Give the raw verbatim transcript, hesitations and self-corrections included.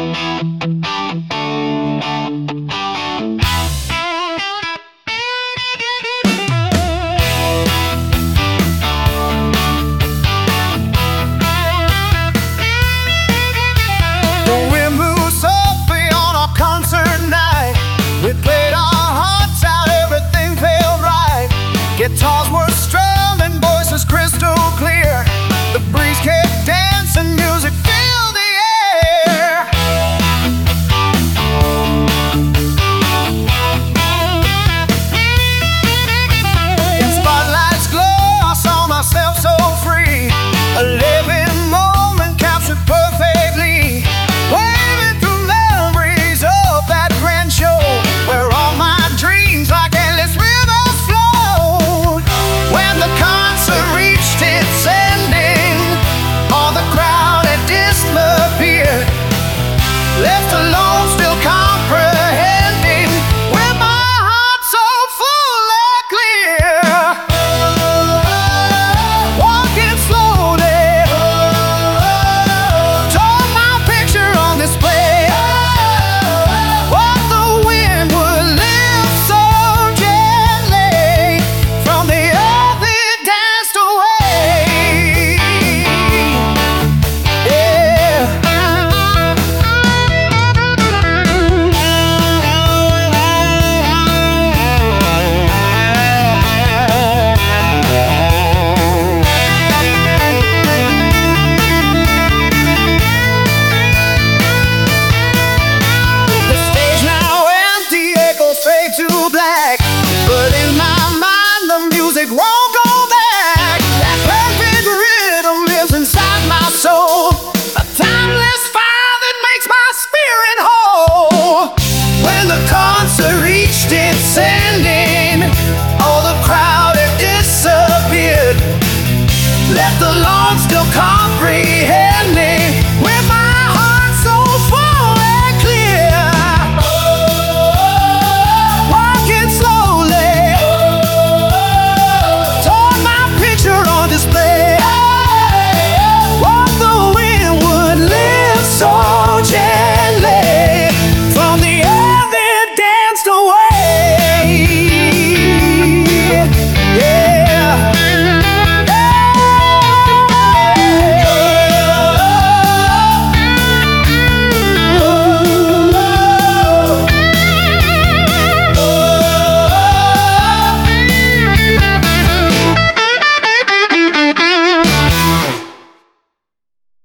Guitars were strummed and voices crystal clear. The breeze kept dancing, music filled the air. In spotlight's glow, I saw myself so free, a living moment captured perfectly, waving through memories of that grand show where all my dreams like endless rivers flowed. When the concert reached its ending, all the crowd had disappeared, left alone.